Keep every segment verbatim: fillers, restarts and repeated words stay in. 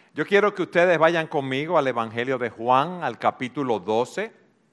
Yo quiero que ustedes vayan conmigo al Evangelio de Juan, al capítulo doce.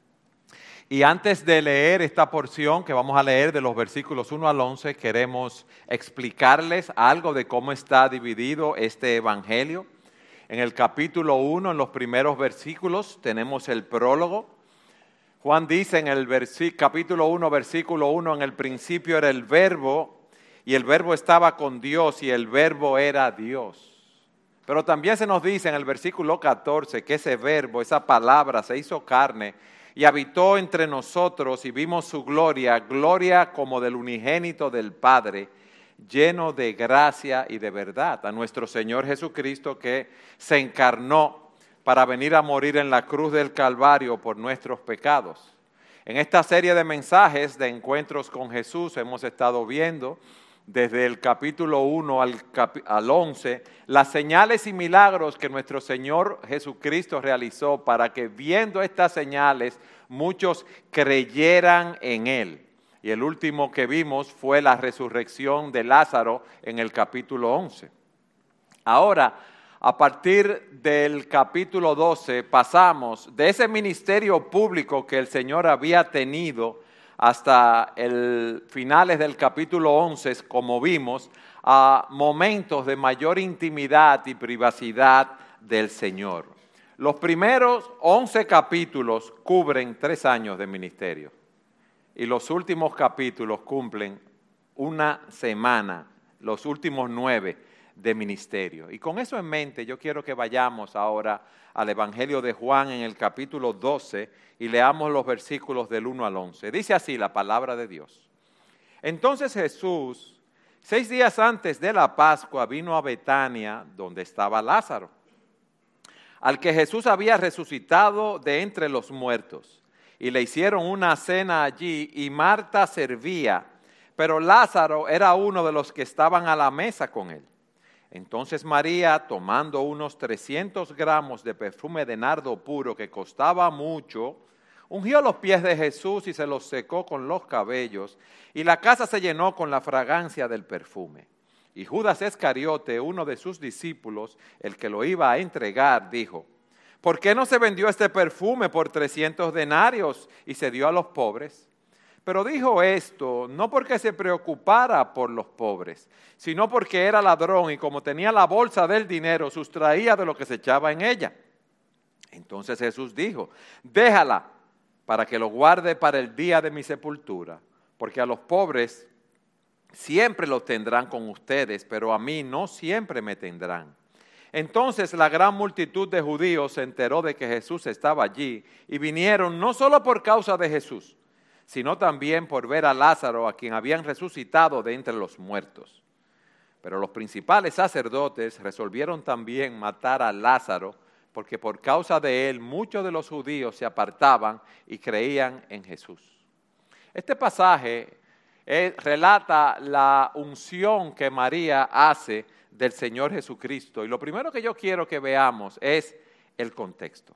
Y antes de leer esta porción que vamos a leer de los versículos uno al once, queremos explicarles algo de cómo está dividido este Evangelio. En el capítulo uno, en los primeros versículos, tenemos el prólogo. Juan dice en el capítulo uno, versículo uno, en el principio era el Verbo, y el Verbo estaba con Dios, y el Verbo era Dios. Pero también se nos dice en el versículo catorce que ese Verbo, esa palabra, se hizo carne y habitó entre nosotros y vimos su gloria, gloria como del unigénito del Padre, lleno de gracia y de verdad. A nuestro Señor Jesucristo que se encarnó para venir a morir en la cruz del Calvario por nuestros pecados. En esta serie de mensajes de encuentros con Jesús hemos estado viendo desde el capítulo uno al, capi- al once, las señales y milagros que nuestro Señor Jesucristo realizó para que viendo estas señales muchos creyeran en Él. Y el último que vimos fue la resurrección de Lázaro en el capítulo once. Ahora, a partir del capítulo doce, pasamos de ese ministerio público que el Señor había tenido hasta el finales del capítulo once, como vimos, a momentos de mayor intimidad y privacidad del Señor. Los primeros once capítulos cubren tres años de ministerio y los últimos capítulos cumplen una semana, los últimos nueve de ministerio. Y con eso en mente yo quiero que vayamos ahora al Evangelio de Juan en el capítulo doce y leamos los versículos del uno al once. Dice así la palabra de Dios. Entonces Jesús, seis días antes de la Pascua, vino a Betania, donde estaba Lázaro, al que Jesús había resucitado de entre los muertos. Y le hicieron una cena allí y Marta servía, pero Lázaro era uno de los que estaban a la mesa con él. Entonces María, tomando unos trescientos gramos de perfume de nardo puro que costaba mucho, ungió los pies de Jesús y se los secó con los cabellos, y la casa se llenó con la fragancia del perfume. Y Judas Iscariote, uno de sus discípulos, el que lo iba a entregar, dijo: ¿por qué no se vendió este perfume por trescientos denarios y se dio a los pobres? Pero dijo esto no porque se preocupara por los pobres, sino porque era ladrón y como tenía la bolsa del dinero, sustraía de lo que se echaba en ella. Entonces Jesús dijo: déjala para que lo guarde para el día de mi sepultura, porque a los pobres siempre los tendrán con ustedes, pero a mí no siempre me tendrán. Entonces la gran multitud de judíos se enteró de que Jesús estaba allí y vinieron no solo por causa de Jesús, sino también por ver a Lázaro, a quien habían resucitado de entre los muertos. Pero los principales sacerdotes resolvieron también matar a Lázaro, porque por causa de él muchos de los judíos se apartaban y creían en Jesús. Este pasaje eh, relata la unción que María hace del Señor Jesucristo. Y lo primero que yo quiero que veamos es el contexto.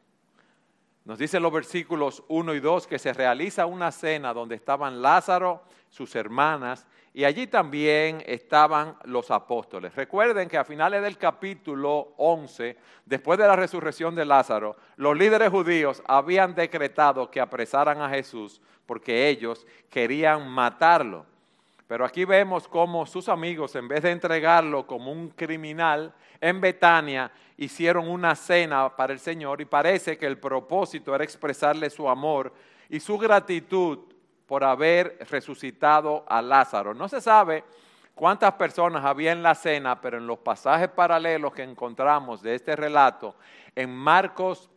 Nos dicen los versículos uno y dos que se realiza una cena donde estaban Lázaro, sus hermanas, y allí también estaban los apóstoles. Recuerden que a finales del capítulo once, después de la resurrección de Lázaro, los líderes judíos habían decretado que apresaran a Jesús porque ellos querían matarlo. Pero aquí vemos cómo sus amigos, en vez de entregarlo como un criminal, en Betania hicieron una cena para el Señor y parece que el propósito era expresarle su amor y su gratitud por haber resucitado a Lázaro. No se sabe cuántas personas había en la cena, pero en los pasajes paralelos que encontramos de este relato, en Marcos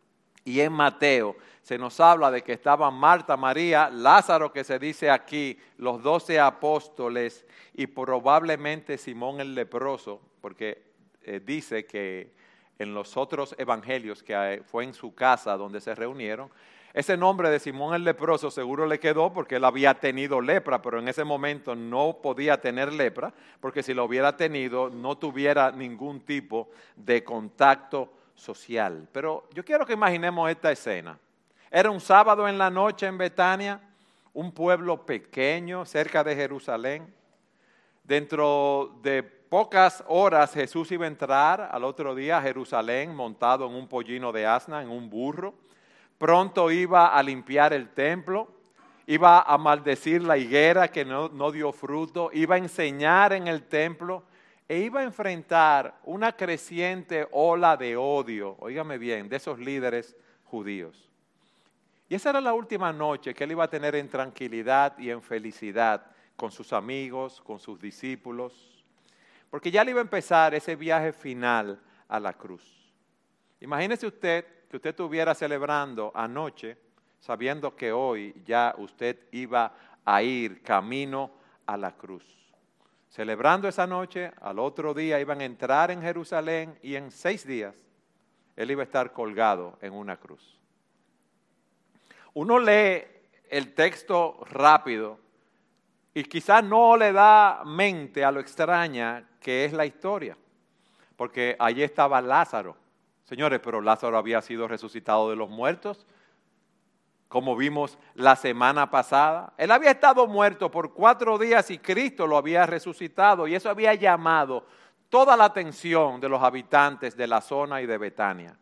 y en Mateo, se nos habla de que estaban Marta, María, Lázaro, que se dice aquí, los doce apóstoles y probablemente Simón el leproso, porque eh, dice que en los otros evangelios que fue en su casa donde se reunieron, ese nombre de Simón el leproso seguro le quedó porque él había tenido lepra, pero en ese momento no podía tener lepra, porque si lo hubiera tenido no tuviera ningún tipo de contacto social. Pero yo quiero que imaginemos esta escena. Era un sábado en la noche en Betania, un pueblo pequeño cerca de Jerusalén. Dentro de pocas horas Jesús iba a entrar al otro día a Jerusalén montado en un pollino de asna, en un burro. Pronto iba a limpiar el templo, iba a maldecir la higuera que no, no dio fruto, iba a enseñar en el templo e iba a enfrentar una creciente ola de odio, óigame bien, de esos líderes judíos. Y esa era la última noche que él iba a tener en tranquilidad y en felicidad con sus amigos, con sus discípulos, porque ya le iba a empezar ese viaje final a la cruz. Imagínese usted que usted estuviera celebrando anoche, sabiendo que hoy ya usted iba a ir camino a la cruz. Celebrando esa noche, al otro día iban a entrar en Jerusalén y en seis días él iba a estar colgado en una cruz. Uno lee el texto rápido y quizás no le da mente a lo extraña que es la historia, porque allí estaba Lázaro. Señores, pero Lázaro había sido resucitado de los muertos, como vimos la semana pasada. Él había estado muerto por cuatro días y Cristo lo había resucitado, y eso había llamado toda la atención de los habitantes de la zona y de Betania.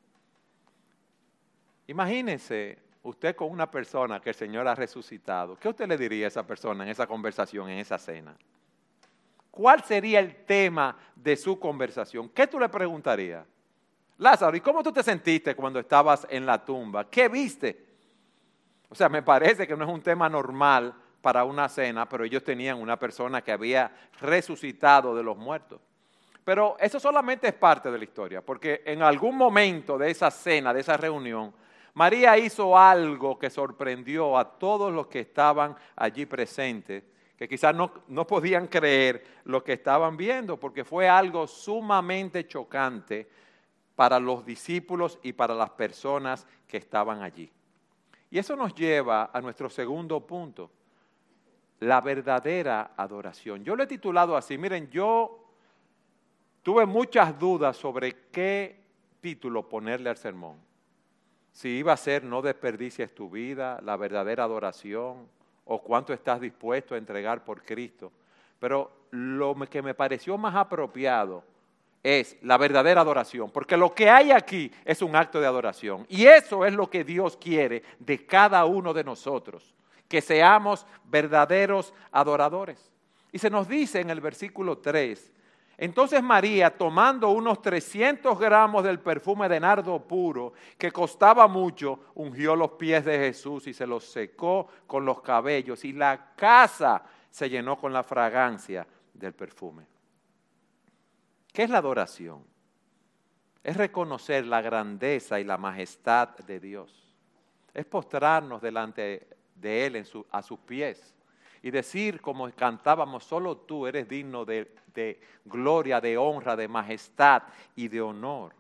Imagínense usted con una persona que el Señor ha resucitado. ¿Qué usted le diría a esa persona en esa conversación, en esa cena? ¿Cuál sería el tema de su conversación? ¿Qué tú le preguntarías? Lázaro, ¿y cómo tú te sentiste cuando estabas en la tumba? ¿Qué viste? O sea, me parece que no es un tema normal para una cena, pero ellos tenían una persona que había resucitado de los muertos. Pero eso solamente es parte de la historia, porque en algún momento de esa cena, de esa reunión, María hizo algo que sorprendió a todos los que estaban allí presentes, que quizás no, no podían creer lo que estaban viendo, porque fue algo sumamente chocante para los discípulos y para las personas que estaban allí. Y eso nos lleva a nuestro segundo punto, la verdadera adoración. Yo lo he titulado así, miren, yo tuve muchas dudas sobre qué título ponerle al sermón. Si iba a ser no desperdicies tu vida, la verdadera adoración, o cuánto estás dispuesto a entregar por Cristo. Pero lo que me pareció más apropiado es la verdadera adoración, porque lo que hay aquí es un acto de adoración. Y eso es lo que Dios quiere de cada uno de nosotros, que seamos verdaderos adoradores. Y se nos dice en el versículo tres, entonces María, tomando unos trescientos gramos del perfume de nardo puro, que costaba mucho, ungió los pies de Jesús y se los secó con los cabellos, y la casa se llenó con la fragancia del perfume. ¿Qué es la adoración? Es reconocer la grandeza y la majestad de Dios. Es postrarnos delante de Él en su, a sus pies y decir, como cantábamos, solo tú eres digno de, de gloria, de honra, de majestad y de honor.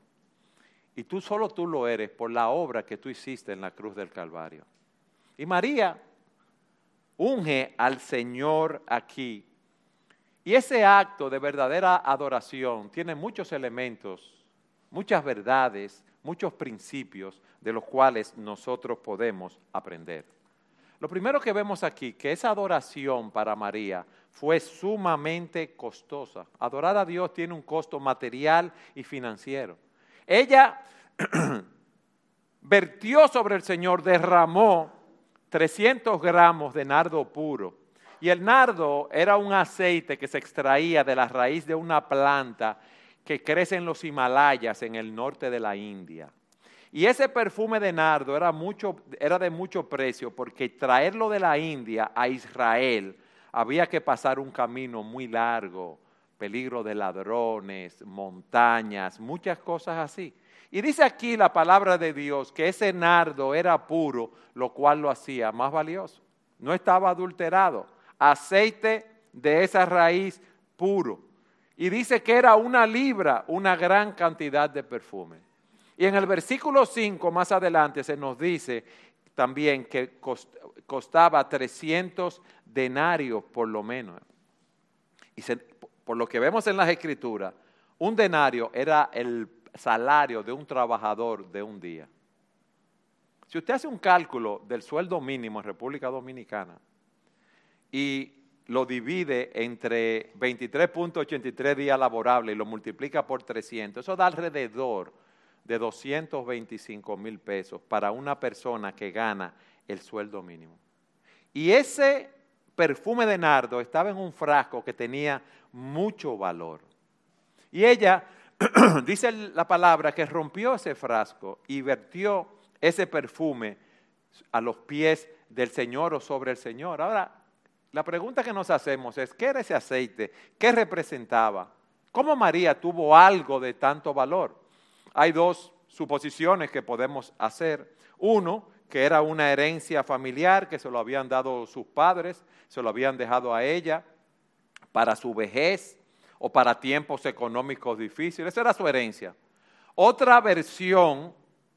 Y tú solo tú lo eres por la obra que tú hiciste en la cruz del Calvario. Y María unge al Señor aquí. Y ese acto de verdadera adoración tiene muchos elementos, muchas verdades, muchos principios de los cuales nosotros podemos aprender. Lo primero que vemos aquí, que esa adoración para María fue sumamente costosa. Adorar a Dios tiene un costo material y financiero. Ella vertió sobre el Señor, derramó trescientos gramos de nardo puro. Y el nardo era un aceite que se extraía de la raíz de una planta que crece en los Himalayas, en el norte de la India. Y ese perfume de nardo era, mucho, era de mucho precio, porque traerlo de la India a Israel había que pasar un camino muy largo, peligro de ladrones, montañas, muchas cosas así. Y dice aquí la palabra de Dios que ese nardo era puro, lo cual lo hacía más valioso. No estaba adulterado. Aceite de esa raíz puro. Y dice que era una libra, una gran cantidad de perfume. Y en el versículo cinco, más adelante, se nos dice también que costaba trescientos denarios por lo menos. Y se, por lo que vemos en las Escrituras, un denario era el salario de un trabajador de un día. Si usted hace un cálculo del sueldo mínimo en República Dominicana, y lo divide entre veintitrés punto ochenta y tres días laborables y lo multiplica por trescientos, eso da alrededor de doscientos veinticinco mil pesos para una persona que gana el sueldo mínimo. Y ese perfume de nardo estaba en un frasco que tenía mucho valor. Y ella, dice la palabra, que rompió ese frasco y vertió ese perfume a los pies del Señor o sobre el Señor. Ahora, la pregunta que nos hacemos es, ¿qué era ese aceite? ¿Qué representaba? ¿Cómo María tuvo algo de tanto valor? Hay dos suposiciones que podemos hacer. Uno, que era una herencia familiar que se lo habían dado sus padres, se lo habían dejado a ella para su vejez o para tiempos económicos difíciles. Esa era su herencia. Otra versión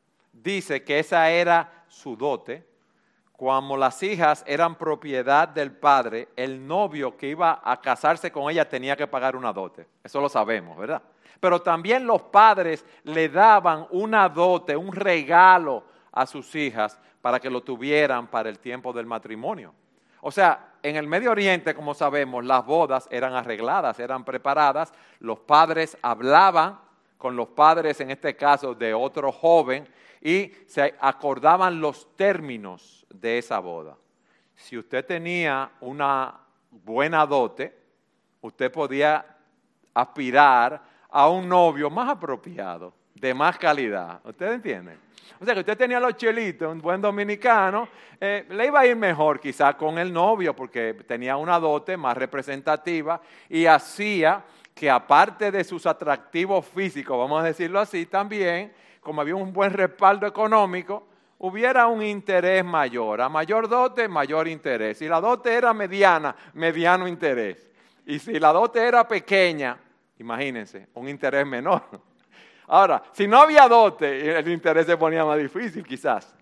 dice que esa era su dote. Cuando las hijas eran propiedad del padre, el novio que iba a casarse con ella tenía que pagar una dote. Eso lo sabemos, ¿verdad? Pero también los padres le daban una dote, un regalo a sus hijas para que lo tuvieran para el tiempo del matrimonio. O sea, en el Medio Oriente, como sabemos, las bodas eran arregladas, eran preparadas. Los padres hablaban con los padres, en este caso, de otro joven, y se acordaban los términos de esa boda. Si usted tenía una buena dote, usted podía aspirar a un novio más apropiado, de más calidad. ¿Ustedes entienden? O sea, que usted tenía los chelitos, un buen dominicano, eh, le iba a ir mejor quizás con el novio porque tenía una dote más representativa y hacía que aparte de sus atractivos físicos, vamos a decirlo así, también, como había un buen respaldo económico, hubiera un interés mayor. A mayor dote, mayor interés. Si la dote era mediana, mediano interés. Y si la dote era pequeña, imagínense, un interés menor. Ahora, si no había dote, el interés se ponía más difícil quizás.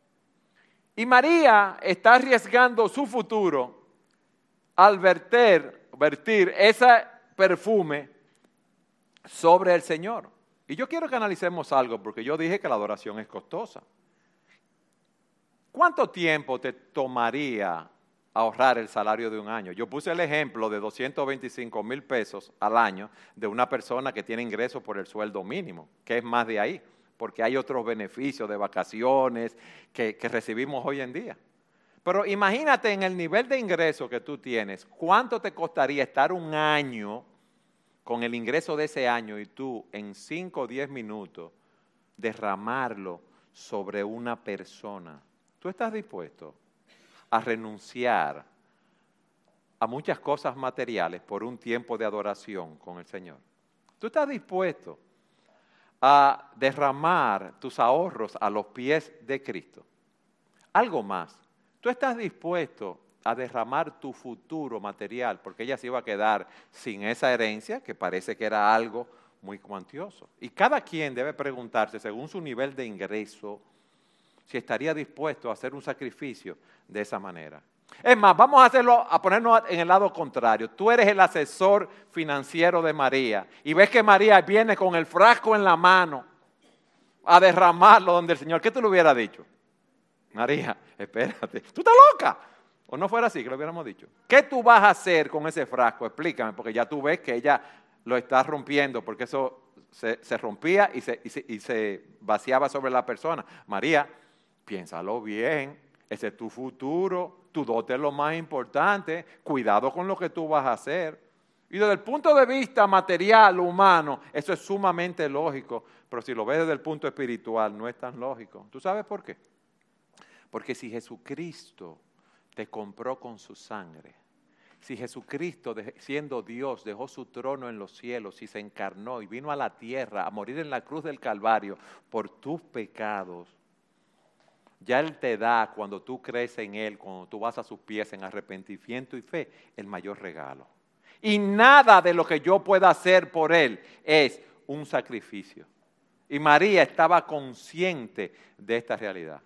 Y María está arriesgando su futuro al verter, vertir ese perfume sobre el Señor. Y yo quiero que analicemos algo, porque yo dije que la adoración es costosa. ¿Cuánto tiempo te tomaría ahorrar el salario de un año? Yo puse el ejemplo de doscientos veinticinco mil pesos al año de una persona que tiene ingresos por el sueldo mínimo, que es más de ahí, porque hay otros beneficios de vacaciones que, que recibimos hoy en día. Pero imagínate en el nivel de ingreso que tú tienes, ¿cuánto te costaría estar un año con el ingreso de ese año y tú en cinco o diez minutos derramarlo sobre una persona? ¿Tú estás dispuesto a renunciar a muchas cosas materiales por un tiempo de adoración con el Señor? ¿Tú estás dispuesto a derramar tus ahorros a los pies de Cristo? Algo más, ¿tú estás dispuesto a derramar tu futuro material? Porque ella se iba a quedar sin esa herencia, que parece que era algo muy cuantioso. Y cada quien debe preguntarse, según su nivel de ingreso, si estaría dispuesto a hacer un sacrificio de esa manera. Es más, vamos a hacerlo, a ponernos en el lado contrario. Tú eres el asesor financiero de María y ves que María viene con el frasco en la mano a derramarlo donde el Señor. ¿Qué tú le hubieras dicho? María, espérate, ¿tú estás loca? O no fuera así que lo hubiéramos dicho. ¿Qué tú vas a hacer con ese frasco? Explícame, porque ya tú ves que ella lo está rompiendo, porque eso se, se rompía y se, y, se, y se vaciaba sobre la persona. María, piénsalo bien, ese es tu futuro, tu dote es lo más importante, cuidado con lo que tú vas a hacer. Y desde el punto de vista material, humano, eso es sumamente lógico, pero si lo ves desde el punto espiritual, no es tan lógico. ¿Tú sabes por qué? Porque si Jesucristo te compró con su sangre, si Jesucristo, siendo Dios, dejó su trono en los cielos y se encarnó y vino a la tierra a morir en la cruz del Calvario por tus pecados, ya Él te da, cuando tú crees en Él, cuando tú vas a sus pies en arrepentimiento y fe, el mayor regalo. Y nada de lo que yo pueda hacer por Él es un sacrificio. Y María estaba consciente de esta realidad.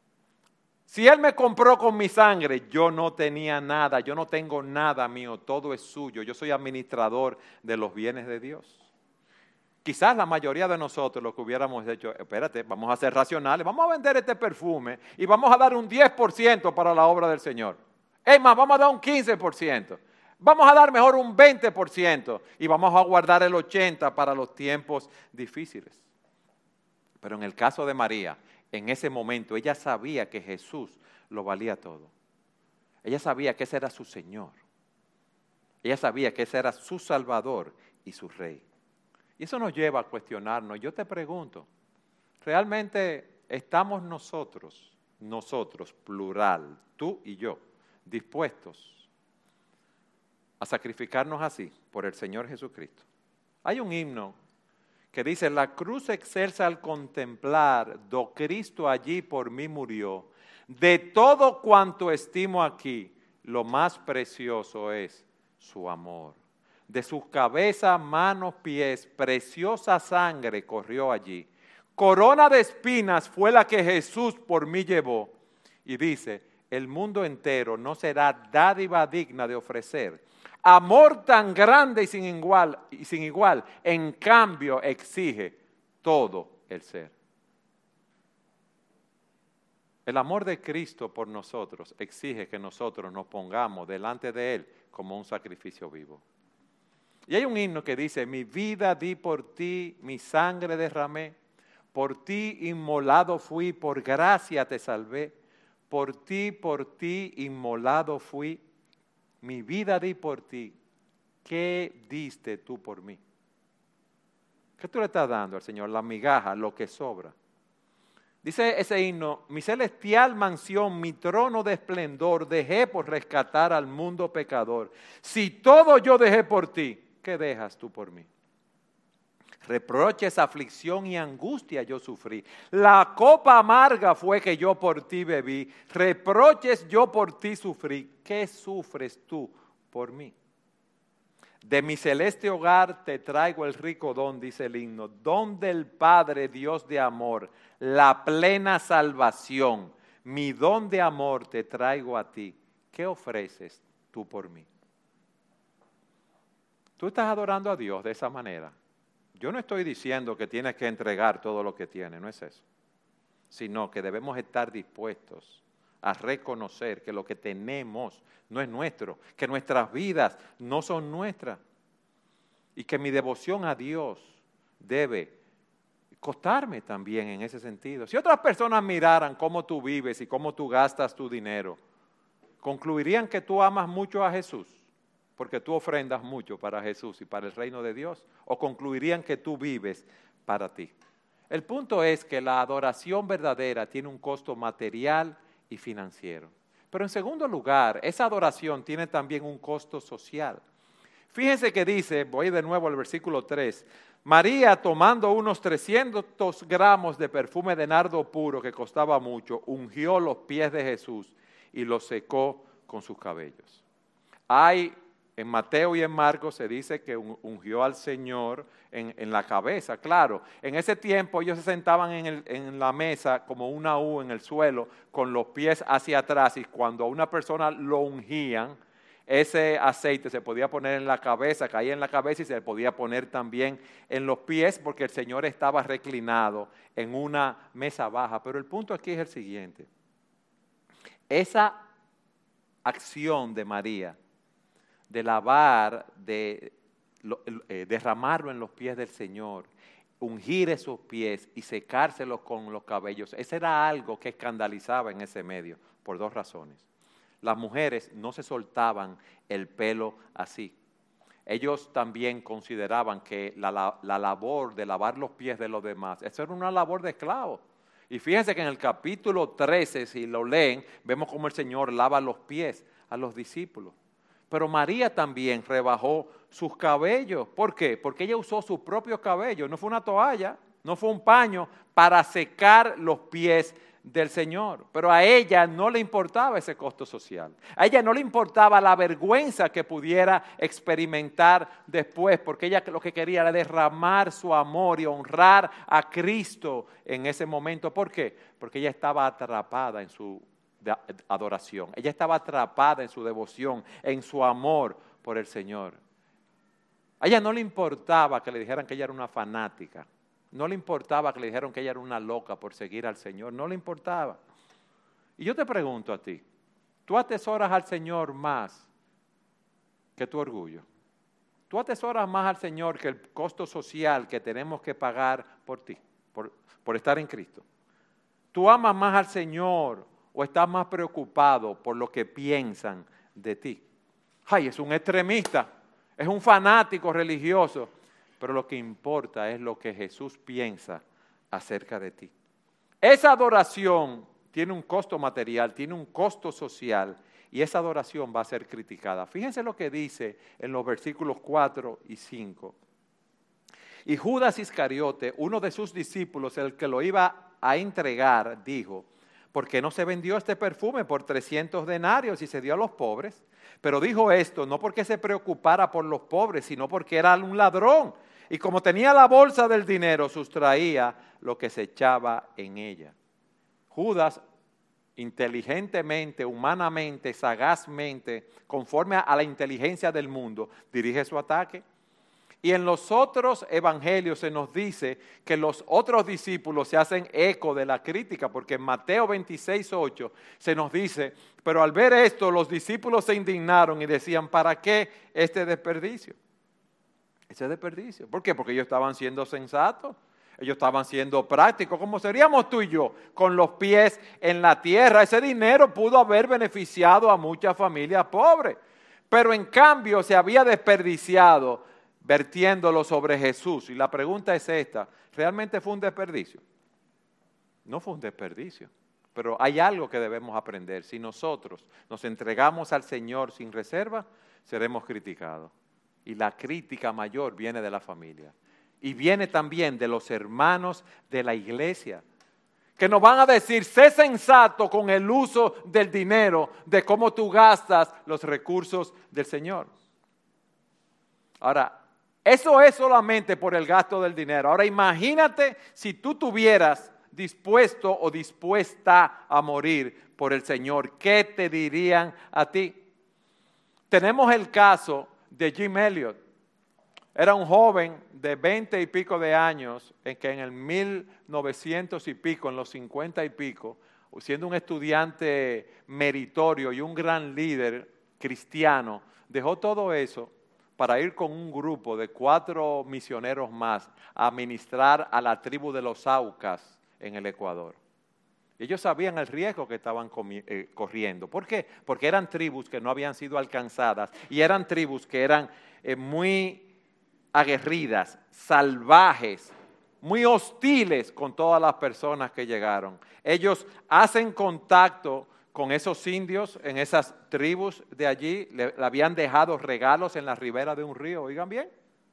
Si Él me compró con mi sangre, yo no tenía nada, yo no tengo nada mío, todo es suyo. Yo soy administrador de los bienes de Dios. Quizás la mayoría de nosotros lo que hubiéramos hecho, espérate, vamos a ser racionales, vamos a vender este perfume y vamos a dar un diez por ciento para la obra del Señor. Es más, vamos a dar un quince por ciento. Vamos a dar mejor un veinte por ciento y vamos a guardar el ochenta por ciento para los tiempos difíciles. Pero en el caso de María, en ese momento, ella sabía que Jesús lo valía todo. Ella sabía que ese era su Señor. Ella sabía que ese era su Salvador y su Rey. Y eso nos lleva a cuestionarnos. Yo te pregunto, ¿realmente estamos nosotros, nosotros, plural, tú y yo, dispuestos a sacrificarnos así por el Señor Jesucristo? Hay un himno que dice: la cruz excelsa al contemplar, do Cristo allí por mí murió, de todo cuanto estimo aquí, lo más precioso es su amor. De sus cabezas, manos, pies, preciosa sangre corrió allí. Corona de espinas fue la que Jesús por mí llevó. Y dice: el mundo entero no será dádiva digna de ofrecer amor tan grande y sin igual, y sin igual, en cambio exige todo el ser. El amor de Cristo por nosotros exige que nosotros nos pongamos delante de Él como un sacrificio vivo. Y hay un himno que dice: mi vida di por ti, mi sangre derramé, por ti inmolado fui, por gracia te salvé, por ti, por ti inmolado fui, mi vida di por ti, ¿qué diste tú por mí? ¿Qué tú le estás dando al Señor? La migaja, lo que sobra. Dice ese himno: mi celestial mansión, mi trono de esplendor, dejé por rescatar al mundo pecador. Si todo yo dejé por ti, ¿qué dejas tú por mí? Reproches, aflicción y angustia yo sufrí. La copa amarga fue que yo por ti bebí. Reproches yo por ti sufrí. ¿Qué sufres tú por mí? De mi celeste hogar te traigo el rico don, dice el himno, don del Padre Dios de amor, la plena salvación. Mi don de amor te traigo a ti. ¿Qué ofreces tú por mí? ¿Tú estás adorando a Dios de esa manera? Yo no estoy diciendo que tienes que entregar todo lo que tienes, no es eso. Sino que debemos estar dispuestos a reconocer que lo que tenemos no es nuestro, que nuestras vidas no son nuestras y que mi devoción a Dios debe costarme también en ese sentido. Si otras personas miraran cómo tú vives y cómo tú gastas tu dinero, concluirían que tú amas mucho a Jesús, porque tú ofrendas mucho para Jesús y para el reino de Dios, o concluirían que tú vives para ti. El punto es que la adoración verdadera tiene un costo material y financiero. Pero en segundo lugar, esa adoración tiene también un costo social. Fíjense que dice, voy de nuevo al versículo tres, María, tomando unos trescientos gramos de perfume de nardo puro que costaba mucho, ungió los pies de Jesús y los secó con sus cabellos. Hay En Mateo y en Marcos se dice que ungió al Señor en, en la cabeza. Claro, en ese tiempo ellos se sentaban en, el, en la mesa como una U en el suelo, con los pies hacia atrás, y cuando a una persona lo ungían, ese aceite se podía poner en la cabeza, caía en la cabeza y se le podía poner también en los pies, porque el Señor estaba reclinado en una mesa baja. Pero el punto aquí es el siguiente: esa acción de María de lavar, de eh, derramarlo en los pies del Señor, ungir esos pies y secárselos con los cabellos, ese era algo que escandalizaba en ese medio, por dos razones. Las mujeres no se soltaban el pelo así. Ellos también consideraban que la, la, la labor de lavar los pies de los demás, eso era una labor de esclavo. Y fíjense que en el capítulo trece, si lo leen, vemos cómo el Señor lava los pies a los discípulos. Pero María también rebajó sus cabellos. ¿Por qué? Porque ella usó su propio cabello. No fue una toalla, no fue un paño para secar los pies del Señor. Pero a ella no le importaba ese costo social. A ella no le importaba la vergüenza que pudiera experimentar después, porque ella lo que quería era derramar su amor y honrar a Cristo en ese momento. ¿Por qué? Porque ella estaba atrapada en su de adoración. Ella estaba atrapada en su devoción, en su amor por el Señor. A ella no le importaba que le dijeran que ella era una fanática. No le importaba que le dijeran que ella era una loca por seguir al Señor. No le importaba. Y yo te pregunto a ti, ¿tú atesoras al Señor más que tu orgullo. Tú atesoras más al Señor que el costo social que tenemos que pagar por ti, por, por estar en Cristo. Tú amas más al Señor o estás más preocupado por lo que piensan de ti. Ay, es un extremista, es un fanático religioso, pero lo que importa es lo que Jesús piensa acerca de ti. Esa adoración tiene un costo material, tiene un costo social, y esa adoración va a ser criticada. Fíjense lo que dice en los versículos cuatro y cinco. Y Judas Iscariote, uno de sus discípulos, el que lo iba a entregar, dijo, ¿por qué no se vendió este perfume por trescientos denarios y se dio a los pobres? Pero dijo esto no porque se preocupara por los pobres, sino porque era un ladrón. Y como tenía la bolsa del dinero, sustraía lo que se echaba en ella. Judas, inteligentemente, humanamente, sagazmente, conforme a la inteligencia del mundo, dirige su ataque. Y en los otros evangelios se nos dice que los otros discípulos se hacen eco de la crítica, porque en Mateo veintiséis, ocho se nos dice, pero al ver esto los discípulos se indignaron y decían, ¿para qué este desperdicio? Ese desperdicio. ¿Por qué? Porque ellos estaban siendo sensatos. Ellos estaban siendo prácticos, como seríamos tú y yo, con los pies en la tierra. Ese dinero pudo haber beneficiado a muchas familias pobres, pero en cambio se había desperdiciado vertiéndolo sobre Jesús. Y la pregunta es esta, ¿realmente fue un desperdicio? No fue un desperdicio, pero hay algo que debemos aprender. Si nosotros nos entregamos al Señor sin reserva, seremos criticados. Y la crítica mayor viene de la familia. Y viene también de los hermanos de la iglesia, que nos van a decir, sé sensato con el uso del dinero, de cómo tú gastas los recursos del Señor. Ahora, eso es solamente por el gasto del dinero. Ahora, imagínate si tú tuvieras dispuesto o dispuesta a morir por el Señor, ¿qué te dirían a ti? Tenemos el caso de Jim Elliot. Era un joven de veinte y pico de años, en que en el mil novecientos y pico, en los cincuenta y pico, siendo un estudiante meritorio y un gran líder cristiano, dejó todo eso para ir con un grupo de cuatro misioneros más a ministrar a la tribu de los Aucas en el Ecuador. Ellos sabían el riesgo que estaban eh, corriendo. ¿Por qué? Porque eran tribus que no habían sido alcanzadas y eran tribus que eran eh, muy aguerridas, salvajes, muy hostiles con todas las personas que llegaron. Ellos hacen contacto con esos indios en esas tribus de allí, le, le habían dejado regalos en la ribera de un río, oigan bien,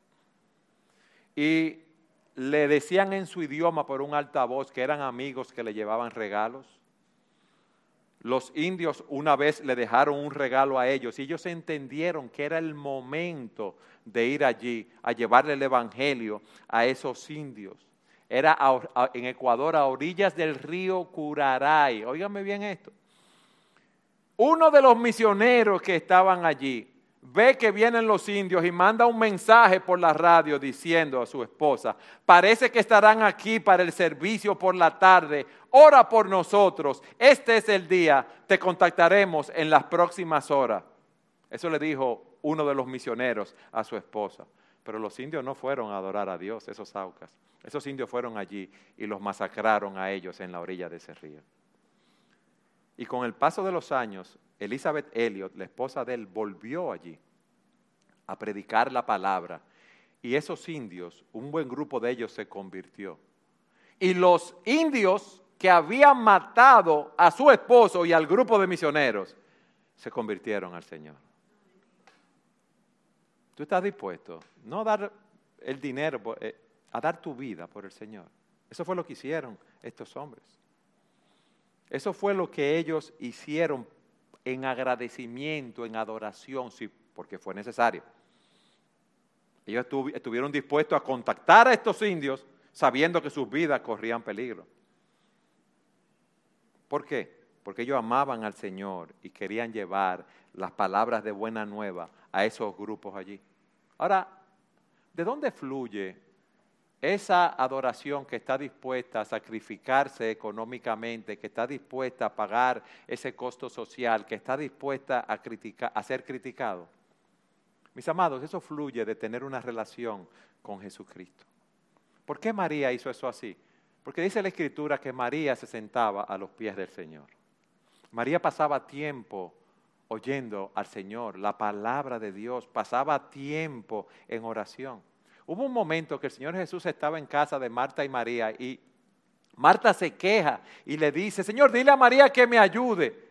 y le decían en su idioma por un altavoz que eran amigos que le llevaban regalos. Los indios una vez le dejaron un regalo a ellos y ellos entendieron que era el momento de ir allí a llevarle el evangelio a esos indios. Era a, a, en Ecuador, a orillas del río Curaray. Óigame bien esto. Uno de los misioneros que estaban allí ve que vienen los indios y manda un mensaje por la radio diciendo a su esposa, parece que estarán aquí para el servicio por la tarde, ora por nosotros, este es el día, te contactaremos en las próximas horas. Eso le dijo uno de los misioneros a su esposa. Pero los indios no fueron a adorar a Dios, esos Aucas. Esos indios fueron allí y los masacraron a ellos en la orilla de ese río. Y con el paso de los años, Elizabeth Elliot, la esposa de él, volvió allí a predicar la palabra. Y esos indios, un buen grupo de ellos se convirtió. Y los indios que habían matado a su esposo y al grupo de misioneros, se convirtieron al Señor. ¿Tú estás dispuesto no a dar el dinero, a dar tu vida por el Señor? Eso fue lo que hicieron estos hombres. Eso fue lo que ellos hicieron en agradecimiento, en adoración, sí, porque fue necesario. Ellos estuv- estuvieron dispuestos a contactar a estos indios sabiendo que sus vidas corrían peligro. ¿Por qué? Porque ellos amaban al Señor y querían llevar las palabras de buena nueva a esos grupos allí. Ahora, ¿de dónde fluye esa adoración que está dispuesta a sacrificarse económicamente, que está dispuesta a pagar ese costo social, que está dispuesta a, criticar, a ser criticado? Mis amados, eso fluye de tener una relación con Jesucristo. ¿Por qué María hizo eso así? Porque dice la Escritura que María se sentaba a los pies del Señor. María pasaba tiempo oyendo al Señor, la palabra de Dios, pasaba tiempo en oración. Hubo un momento que el Señor Jesús estaba en casa de Marta y María y Marta se queja y le dice, Señor, dile a María que me ayude.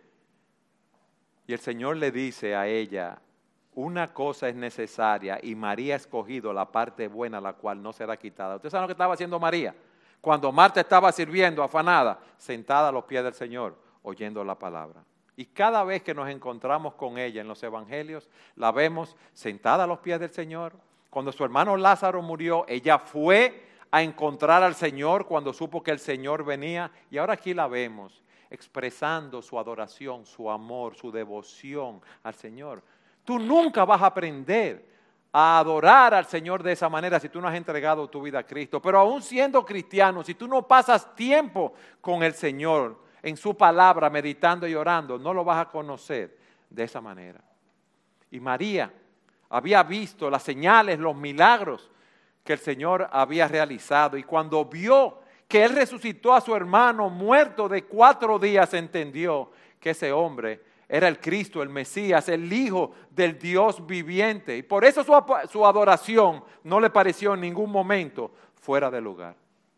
Y el Señor le dice a ella, una cosa es necesaria y María ha escogido la parte buena, la cual no será quitada. ¿Ustedes saben lo que estaba haciendo María? Cuando Marta estaba sirviendo, afanada, sentada a los pies del Señor, oyendo la palabra. Y cada vez que nos encontramos con ella en los evangelios, la vemos sentada a los pies del Señor. Cuando su hermano Lázaro murió, ella fue a encontrar al Señor cuando supo que el Señor venía. Y ahora aquí la vemos expresando su adoración, su amor, su devoción al Señor. Tú nunca vas a aprender a adorar al Señor de esa manera si tú no has entregado tu vida a Cristo. Pero aún siendo cristiano, si tú no pasas tiempo con el Señor en su palabra, meditando y orando, no lo vas a conocer de esa manera. Y María había visto las señales, los milagros que el Señor había realizado. Y cuando vio que Él resucitó a su hermano muerto de cuatro días, entendió que ese hombre era el Cristo, el Mesías, el Hijo del Dios viviente. Y por eso su, su adoración no le pareció en ningún momento fuera de lugar.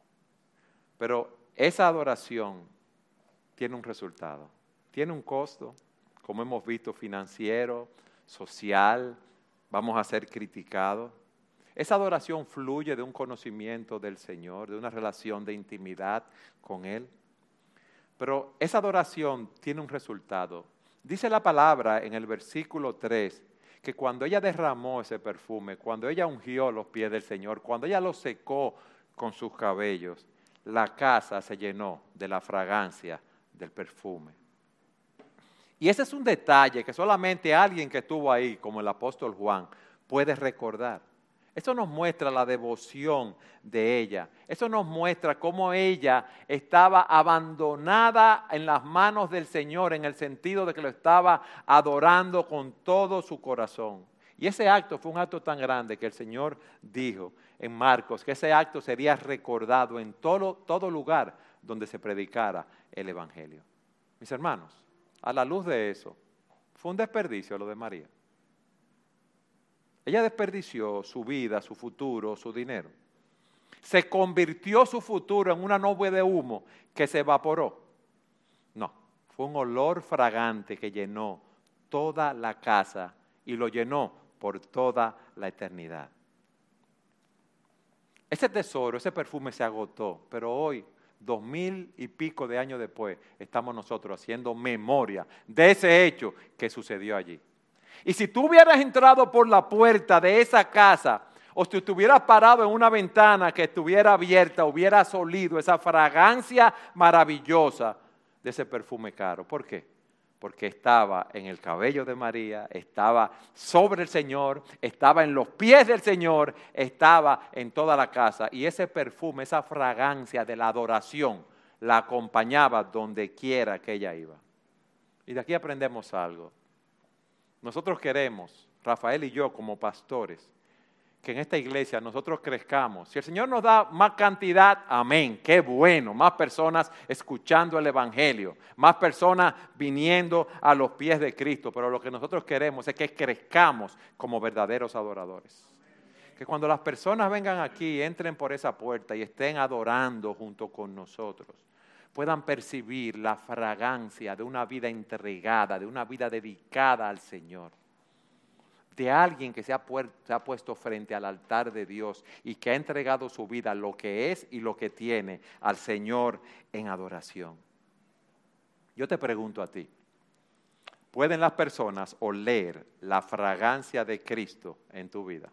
Pero esa adoración tiene un resultado, tiene un costo, como hemos visto, financiero, social, vamos a ser criticados. Esa adoración fluye de un conocimiento del Señor, de una relación de intimidad con Él. Pero esa adoración tiene un resultado. Dice la palabra en el versículo tres, que cuando ella derramó ese perfume, cuando ella ungió los pies del Señor, cuando ella los secó con sus cabellos, la casa se llenó de la fragancia del perfume. Y ese es un detalle que solamente alguien que estuvo ahí, como el apóstol Juan, puede recordar. Eso nos muestra la devoción de ella. Eso nos muestra cómo ella estaba abandonada en las manos del Señor, en el sentido de que lo estaba adorando con todo su corazón. Y ese acto fue un acto tan grande que el Señor dijo en Marcos que ese acto sería recordado en todo, todo lugar donde se predicara el Evangelio. Mis hermanos, a la luz de eso, fue un desperdicio lo de María. Ella desperdició su vida, su futuro, su dinero. Se convirtió su futuro en una nube de humo que se evaporó. No, fue un olor fragante que llenó toda la casa y lo llenó por toda la eternidad. Ese tesoro, ese perfume se agotó, pero hoy, dos mil y pico de años después, estamos nosotros haciendo memoria de ese hecho que sucedió allí. Y si tú hubieras entrado por la puerta de esa casa, o si estuvieras parado en una ventana que estuviera abierta, hubieras olido esa fragancia maravillosa de ese perfume caro. ¿Por qué? Porque estaba en el cabello de María, estaba sobre el Señor, estaba en los pies del Señor, estaba en toda la casa. Y ese perfume, esa fragancia de la adoración, la acompañaba donde quiera que ella iba. Y de aquí aprendemos algo. Nosotros queremos, Rafael y yo como pastores, que en esta iglesia nosotros crezcamos. Si el Señor nos da más cantidad, amén, qué bueno, más personas escuchando el Evangelio, más personas viniendo a los pies de Cristo, pero lo que nosotros queremos es que crezcamos como verdaderos adoradores. Que cuando las personas vengan aquí, entren por esa puerta y estén adorando junto con nosotros, puedan percibir la fragancia de una vida entregada, de una vida dedicada al Señor. De alguien que se ha, pu- se ha puesto frente al altar de Dios y que ha entregado su vida, lo que es y lo que tiene, al Señor en adoración. Yo te pregunto a ti, ¿pueden las personas oler la fragancia de Cristo en tu vida?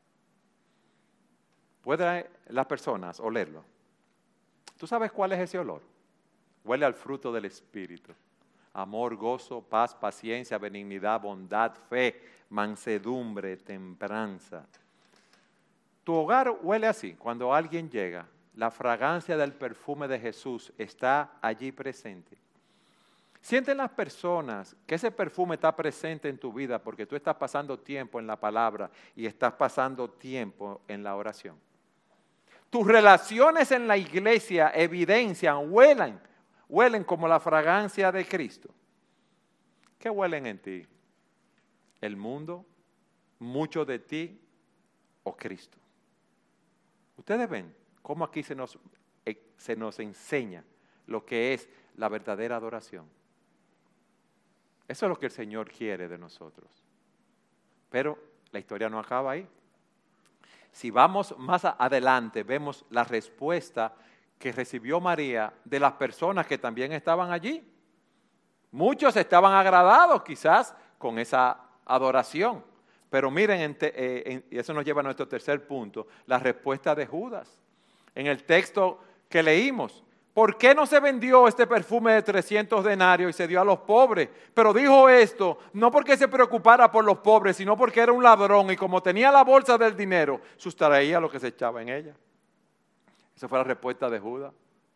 ¿Pueden las personas olerlo? ¿Tú sabes cuál es ese olor? Huele al fruto del Espíritu. Amor, gozo, paz, paciencia, benignidad, bondad, fe, mansedumbre, templanza. Tu hogar huele así. Cuando alguien llega, la fragancia del perfume de Jesús está allí presente. Sienten las personas que ese perfume está presente en tu vida porque tú estás pasando tiempo en la palabra y estás pasando tiempo en la oración. Tus relaciones en la iglesia evidencian, huelen, huelen como la fragancia de Cristo. ¿Qué huelen en ti? ¿El mundo? ¿Mucho de ti? ¿O Cristo? Ustedes ven cómo aquí se nos, se nos enseña lo que es la verdadera adoración. Eso es lo que el Señor quiere de nosotros. Pero la historia no acaba ahí. Si vamos más adelante, vemos la respuesta que recibió María de las personas que también estaban allí. Muchos estaban agradados quizás con esa adoración. Pero miren, y eso nos lleva a nuestro tercer punto, la respuesta de Judas. En el texto que leímos, ¿por qué no se vendió este perfume de trescientos denarios y se dio a los pobres? Pero dijo esto, no porque se preocupara por los pobres, sino porque era un ladrón y como tenía la bolsa del dinero, sustraía lo que se echaba en ella. Esa fue la respuesta de Judas.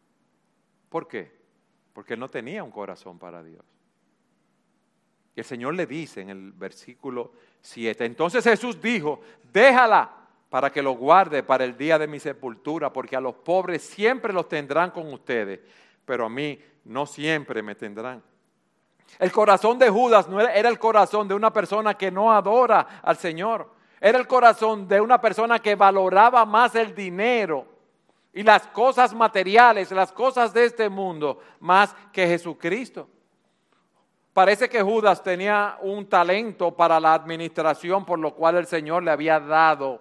¿Por qué? Porque él no tenía un corazón para Dios. Y el Señor le dice en el versículo siete, entonces Jesús dijo, déjala para que lo guarde para el día de mi sepultura, porque a los pobres siempre los tendrán con ustedes, pero a mí no siempre me tendrán. El corazón de Judas no era, era el corazón de una persona que no adora al Señor, era el corazón de una persona que valoraba más el dinero y las cosas materiales, las cosas de este mundo, más que Jesucristo. Parece que Judas tenía un talento para la administración, por lo cual el Señor le había dado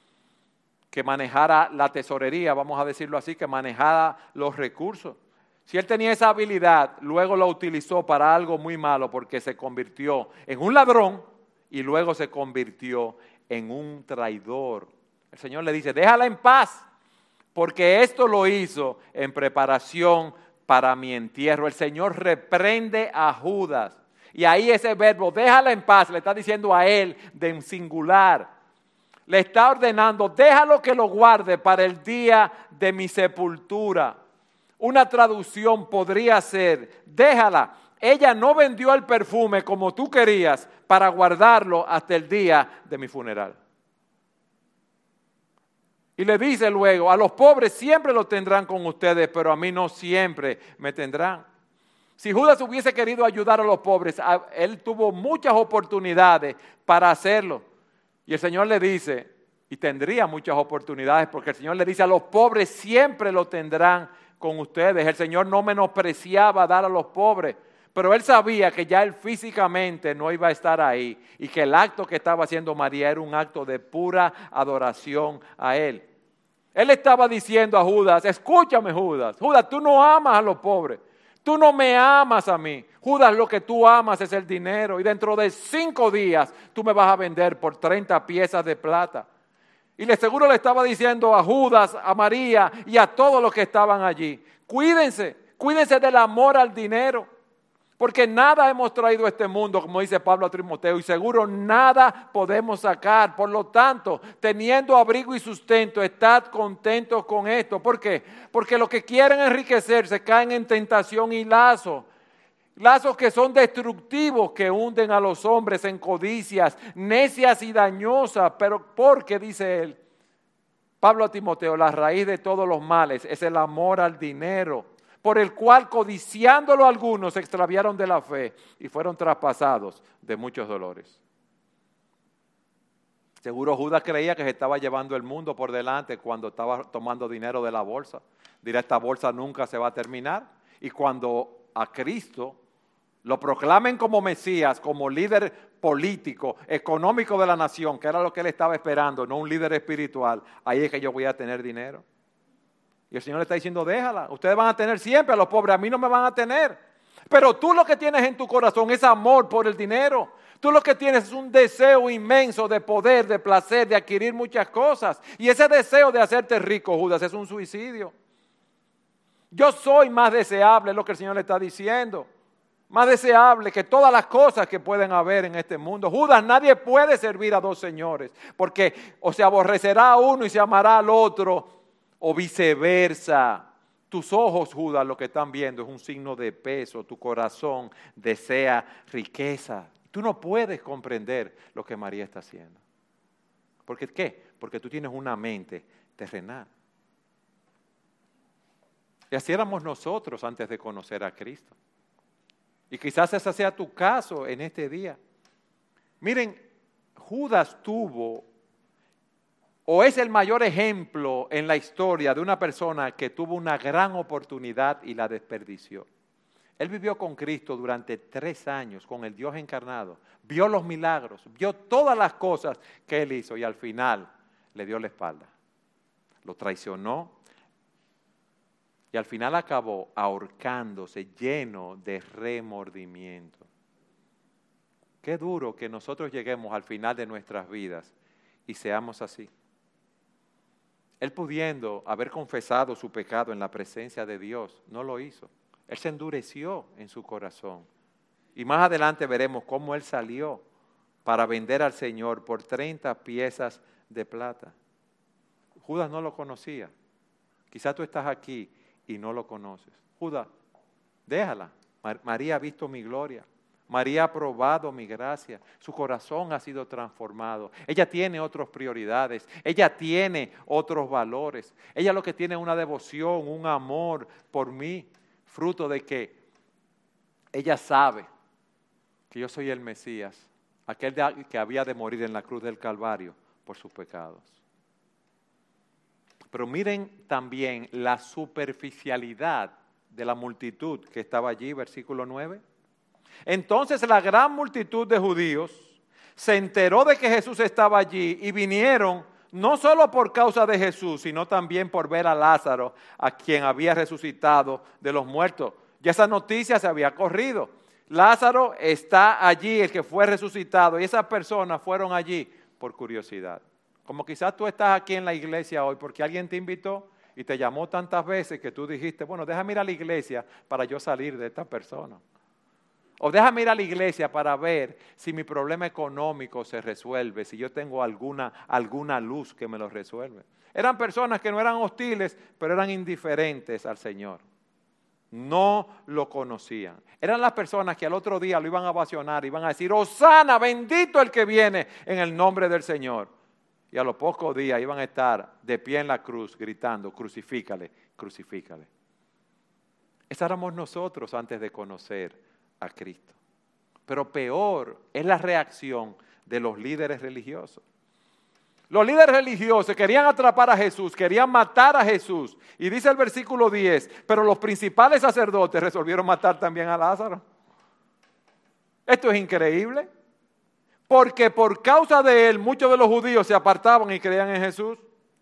que manejara la tesorería, vamos a decirlo así, que manejara los recursos. Si él tenía esa habilidad, luego la utilizó para algo muy malo porque se convirtió en un ladrón y luego se convirtió en un traidor. El Señor le dice, déjala en paz, porque esto lo hizo en preparación para mi entierro. El Señor reprende a Judas. Y ahí ese verbo, déjala en paz, le está diciendo a él de en singular. Le está ordenando, déjalo que lo guarde para el día de mi sepultura. Una traducción podría ser, déjala, ella no vendió el perfume como tú querías para guardarlo hasta el día de mi funeral. Y le dice luego, a los pobres siempre los tendrán con ustedes, pero a mí no siempre me tendrán. Si Judas hubiese querido ayudar a los pobres, él tuvo muchas oportunidades para hacerlo. Y el Señor le dice, y tendría muchas oportunidades, porque el Señor le dice, a los pobres siempre lo tendrán con ustedes. El Señor no menospreciaba dar a los pobres, pero él sabía que ya él físicamente no iba a estar ahí y que el acto que estaba haciendo María era un acto de pura adoración a él. Él estaba diciendo a Judas, escúchame Judas, Judas, tú no amas a los pobres, tú no me amas a mí. Judas, lo que tú amas es el dinero y dentro de cinco días tú me vas a vender por treinta piezas de plata. Y le seguro le estaba diciendo a Judas, a María y a todos los que estaban allí, cuídense, cuídense del amor al dinero. Porque nada hemos traído a este mundo, como dice Pablo a Timoteo, y seguro nada podemos sacar. Por lo tanto, teniendo abrigo y sustento, estad contentos con esto. ¿Por qué? Porque los que quieren enriquecerse caen en tentación y lazos. Lazos que son destructivos, que hunden a los hombres en codicias, necias y dañosas. Pero porque, dice él, Pablo a Timoteo, la raíz de todos los males es el amor al dinero, por el cual codiciándolo algunos se extraviaron de la fe y fueron traspasados de muchos dolores. Seguro Judas creía que se estaba llevando el mundo por delante cuando estaba tomando dinero de la bolsa. Dirá, esta bolsa nunca se va a terminar. Y cuando a Cristo lo proclamen como Mesías, como líder político, económico de la nación, que era lo que él estaba esperando, no un líder espiritual, ahí es que yo voy a tener dinero. Y el Señor le está diciendo, déjala, ustedes van a tener siempre a los pobres, a mí no me van a tener. Pero tú lo que tienes en tu corazón es amor por el dinero. Tú lo que tienes es un deseo inmenso de poder, de placer, de adquirir muchas cosas. Y ese deseo de hacerte rico, Judas, es un suicidio. Yo soy más deseable, es lo que el Señor le está diciendo. Más deseable que todas las cosas que pueden haber en este mundo. Judas, nadie puede servir a dos señores, porque o se aborrecerá a uno y se amará al otro, o viceversa. Tus ojos, Judas, lo que están viendo es un signo de peso. Tu corazón desea riqueza. Tú no puedes comprender lo que María está haciendo. ¿Por qué? ¿Qué? Porque tú tienes una mente terrenal. Y así éramos nosotros antes de conocer a Cristo. Y quizás ese sea tu caso en este día. Miren, Judas tuvo, o es el mayor ejemplo en la historia de una persona que tuvo una gran oportunidad y la desperdició. Él vivió con Cristo durante tres años, con el Dios encarnado. Vio los milagros, vio todas las cosas que Él hizo y al final le dio la espalda. Lo traicionó y al final acabó ahorcándose, lleno de remordimiento. Qué duro que nosotros lleguemos al final de nuestras vidas y seamos así. Él pudiendo haber confesado su pecado en la presencia de Dios, no lo hizo. Él se endureció en su corazón. Y más adelante veremos cómo él salió para vender al Señor por treinta piezas de plata. Judas no lo conocía. Quizás tú estás aquí y no lo conoces. Judas, déjala. Mar- María ha visto mi gloria. María ha probado mi gracia. Su corazón ha sido transformado. Ella tiene otras prioridades. Ella tiene otros valores. Ella lo que tiene es una devoción, un amor por mí, fruto de que ella sabe que yo soy el Mesías, aquel de, que había de morir en la cruz del Calvario por sus pecados. Pero miren también la superficialidad de la multitud que estaba allí, versículo nueve. Entonces la gran multitud de judíos se enteró de que Jesús estaba allí y vinieron no solo por causa de Jesús, sino también por ver a Lázaro, a quien había resucitado de los muertos. Ya esa noticia se había corrido. Lázaro está allí, el que fue resucitado, y esas personas fueron allí por curiosidad. Como quizás tú estás aquí en la iglesia hoy porque alguien te invitó y te llamó tantas veces que tú dijiste, bueno, déjame ir a la iglesia para yo salir de esta persona. O déjame ir a la iglesia para ver si mi problema económico se resuelve, si yo tengo alguna, alguna luz que me lo resuelve. Eran personas que no eran hostiles, pero eran indiferentes al Señor. No lo conocían. Eran las personas que al otro día lo iban a ovacionar, iban a decir, Hosana, bendito el que viene en el nombre del Señor. Y a los pocos días iban a estar de pie en la cruz gritando, crucifícale, crucifícale. Esos éramos nosotros antes de conocer a Cristo. Pero peor es la reacción de los líderes religiosos. Los líderes religiosos querían atrapar a Jesús, querían matar a Jesús. Y dice el versículo diez, pero los principales sacerdotes resolvieron matar también a Lázaro. Esto es increíble. Porque por causa de él muchos de los judíos se apartaban y creían en Jesús.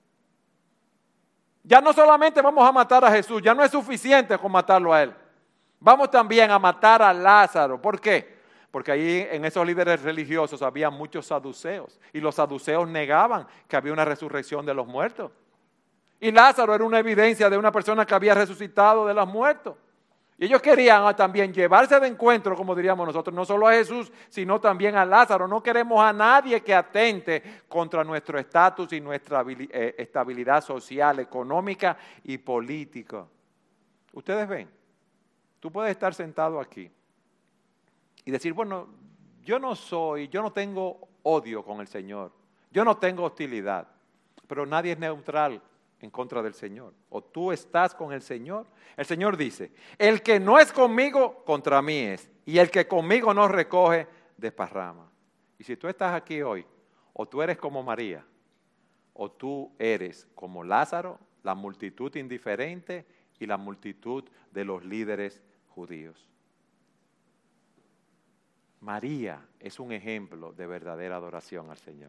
Ya no solamente vamos a matar a Jesús, ya no es suficiente con matarlo a él. Vamos también a matar a Lázaro. ¿Por qué? Porque ahí en esos líderes religiosos había muchos saduceos. Y los saduceos negaban que había una resurrección de los muertos. Y Lázaro era una evidencia de una persona que había resucitado de los muertos. Y ellos querían también llevarse de encuentro, como diríamos nosotros, no solo a Jesús, sino también a Lázaro. No queremos a nadie que atente contra nuestro estatus y nuestra eh, estabilidad social, económica y política. Ustedes ven, tú puedes estar sentado aquí y decir, bueno, yo no soy, yo no tengo odio con el Señor, yo no tengo hostilidad, pero nadie es neutral en contra del Señor. O tú estás con el Señor. El Señor dice, el que no es conmigo, contra mí es. Y el que conmigo no recoge, desparrama. Y si tú estás aquí hoy, o tú eres como María, o tú eres como Lázaro, la multitud indiferente y la multitud de los líderes judíos. María es un ejemplo de verdadera adoración al Señor.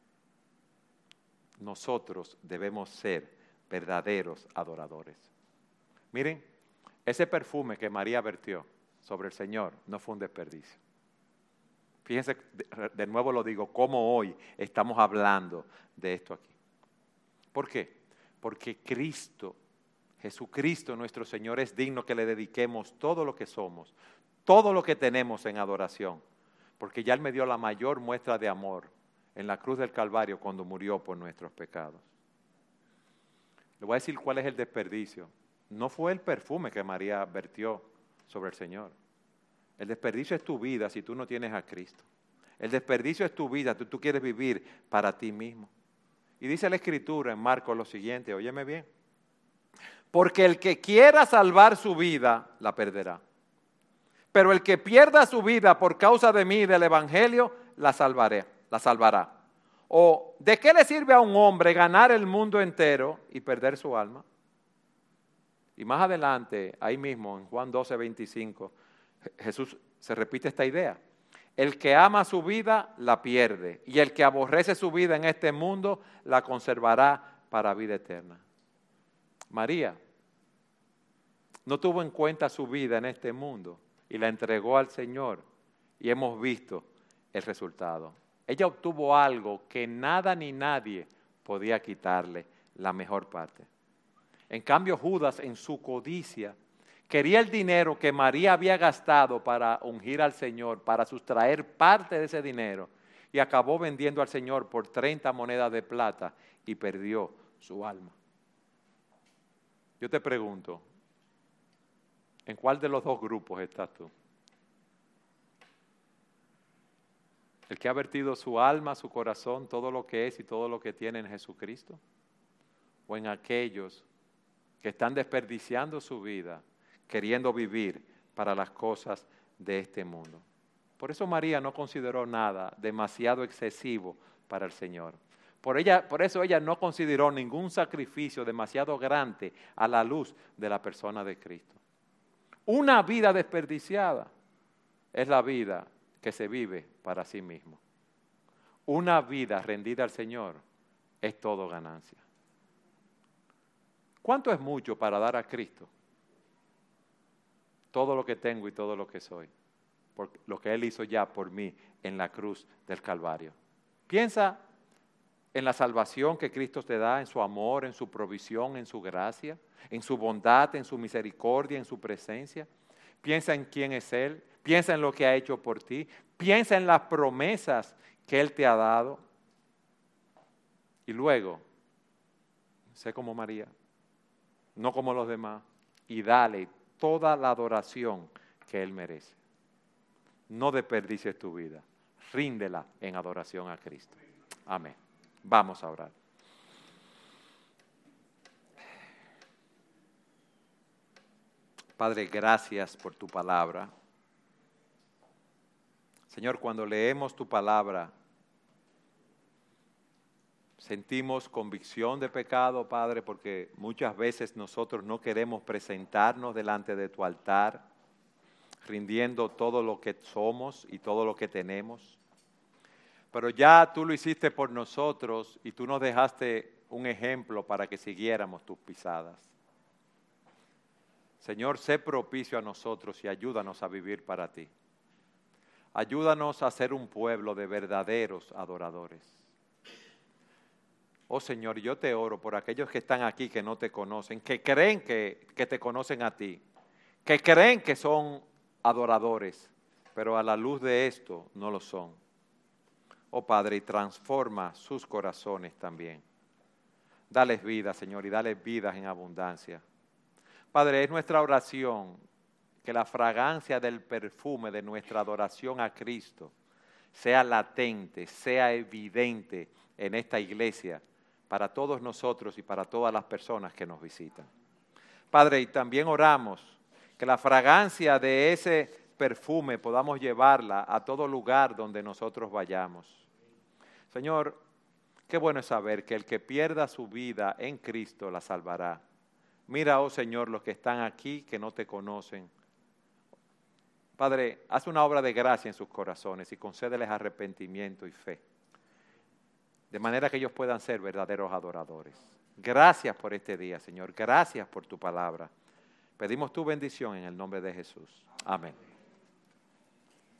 Nosotros debemos ser verdaderos adoradores. Miren, ese perfume que María vertió sobre el Señor no fue un desperdicio. Fíjense, de, de nuevo lo digo, como hoy estamos hablando de esto aquí. ¿Por qué? Porque Cristo, Jesucristo nuestro Señor, es digno que le dediquemos todo lo que somos, todo lo que tenemos en adoración, porque ya Él me dio la mayor muestra de amor en la cruz del Calvario cuando murió por nuestros pecados. Le voy a decir cuál es el desperdicio no fue el perfume que María vertió sobre el Señor. El desperdicio es tu vida si tú no tienes a Cristo. El desperdicio es tu vida, tú, tú quieres vivir para ti mismo. Y dice la Escritura en Marcos lo siguiente, óyeme bien. Porque el que quiera salvar su vida, la perderá. Pero el que pierda su vida por causa de mí y del Evangelio, la salvaré, la salvará. O, ¿de qué le sirve a un hombre ganar el mundo entero y perder su alma? Y más adelante, ahí mismo, en Juan doce, veinticinco, Jesús se repite esta idea. El que ama su vida, la pierde. Y el que aborrece su vida en este mundo, la conservará para vida eterna. María no tuvo en cuenta su vida en este mundo y la entregó al Señor. Y hemos visto el resultado. Ella obtuvo algo que nada ni nadie podía quitarle, la mejor parte. En cambio, Judas, en su codicia, quería el dinero que María había gastado para ungir al Señor, para sustraer parte de ese dinero, y acabó vendiendo al Señor por treinta monedas de plata y perdió su alma. Yo te pregunto, ¿en cuál de los dos grupos estás tú? ¿El que ha vertido su alma, su corazón, todo lo que es y todo lo que tiene en Jesucristo? ¿O en aquellos que están desperdiciando su vida, queriendo vivir para las cosas de este mundo? Por eso María no consideró nada demasiado excesivo para el Señor. Por, ella, por eso ella no consideró ningún sacrificio demasiado grande a la luz de la persona de Cristo. Una vida desperdiciada es la vida que se vive para sí mismo. Una vida rendida al Señor es todo ganancia. ¿Cuánto es mucho para dar a Cristo? Todo lo que tengo y todo lo que soy, por lo que Él hizo ya por mí en la cruz del Calvario. Piensa en la salvación que Cristo te da, en su amor, en su provisión, en su gracia, en su bondad, en su misericordia, en su presencia. Piensa en quién es Él, piensa en lo que ha hecho por ti, piensa en las promesas que Él te ha dado. Y luego, sé como María, no como los demás, y dale toda la adoración que Él merece. No desperdicies tu vida, ríndela en adoración a Cristo. Amén. Vamos a orar. Padre, gracias por tu palabra. Señor, cuando leemos tu palabra, sentimos convicción de pecado, Padre, porque muchas veces nosotros no queremos presentarnos delante de tu altar, rindiendo todo lo que somos y todo lo que tenemos. Pero ya tú lo hiciste por nosotros y tú nos dejaste un ejemplo para que siguiéramos tus pisadas. Señor, sé propicio a nosotros y ayúdanos a vivir para ti. Ayúdanos a ser un pueblo de verdaderos adoradores. Oh Señor, yo te oro por aquellos que están aquí que no te conocen, que creen que, que te conocen a ti, que creen que son adoradores, pero a la luz de esto no lo son. Oh Padre, y transforma sus corazones también. Dales vida, Señor, y dales vidas en abundancia. Padre, es nuestra oración que la fragancia del perfume de nuestra adoración a Cristo sea latente, sea evidente en esta iglesia para todos nosotros y para todas las personas que nos visitan. Padre, y también oramos que la fragancia de ese perfume podamos llevarla a todo lugar donde nosotros vayamos. Señor, qué bueno es saber que el que pierda su vida en Cristo la salvará. Mira, oh Señor, los que están aquí que no te conocen. Padre, haz una obra de gracia en sus corazones y concédeles arrepentimiento y fe, de manera que ellos puedan ser verdaderos adoradores. Gracias por este día, Señor. Gracias por tu palabra. Pedimos tu bendición en el nombre de Jesús. Amén.